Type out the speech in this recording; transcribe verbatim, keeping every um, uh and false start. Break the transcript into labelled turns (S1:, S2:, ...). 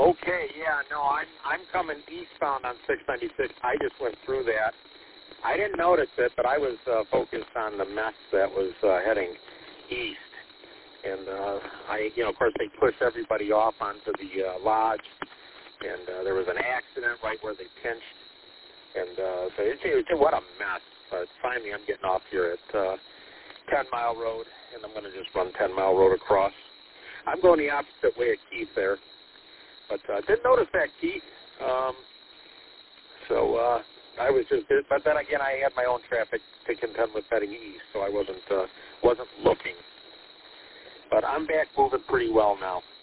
S1: Okay, yeah, no, I'm I'm coming eastbound on six ninety-six. I just went through that. I didn't notice it, but I was uh, focused on the mess that was uh, heading east. And uh, I, you know, of course, they pushed everybody off onto the uh, lodge, and uh, there was an accident right where they pinched. And uh, so it's, it's what a mess. But finally, I'm getting off here at uh, ten Mile Road, and I'm going to just run ten Mile Road across. I'm going the opposite way of Keith there. But uh, didn't notice that, Keith. Um, so uh, I was just, but then again, I had my own traffic to contend with heading east, so I wasn't uh, wasn't looking. But I'm back moving pretty well now.